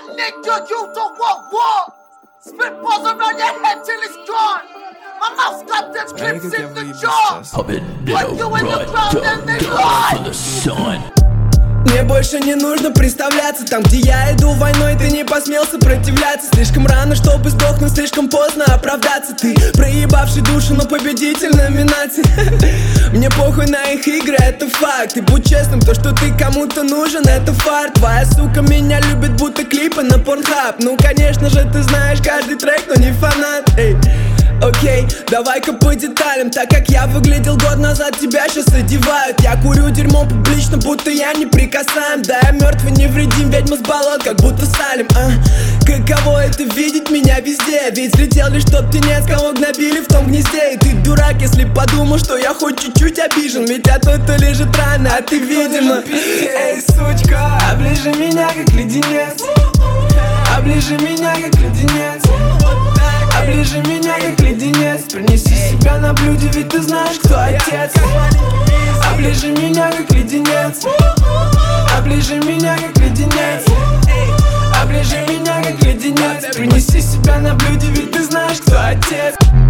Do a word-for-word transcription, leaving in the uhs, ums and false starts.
nigga, you don't want war. Spit balls around your head till it's gone. My mouth's got them clips in the jaw. Put you in the ground and they lie. Мне больше не нужно представляться. Там, где я иду войной, ты не посмел сопротивляться. Слишком рано, чтобы сдохнуть, слишком поздно оправдаться. Ты проебавший душу, но победитель номинации. Мне похуй на их игры, это факт. И будь честным, то, что ты кому-то нужен, это фарт. Твоя сука меня любит, будто клипы на Pornhub. Ну, конечно же, ты знаешь каждый трек, но не фанат. Эй. Окей, okay, давай-ка по деталям. Так как я выглядел год назад, тебя сейчас одевают. Я курю дерьмо публично, будто я не прикасаем. Да я мертвый невредим, ведьма с болот, как будто Салим. а? Каково это видеть меня везде? Ведь слетел лишь тот птенец, кого гнобили в том гнезде. И ты дурак, если подумал, что я хоть чуть-чуть обижен. Ведь от той-то лежит рана, а ты видимо. Эй, сучка, оближи меня как леденец. Оближи меня как леденец. Оближи меня как леденец. Принеси себя на блюде, ведь ты знаешь, кто отец. Оближи меня как леденец. Оближи меня как леденец. Оближи меня как леденец. Принеси себя на блюде, ведь ты знаешь, кто отец.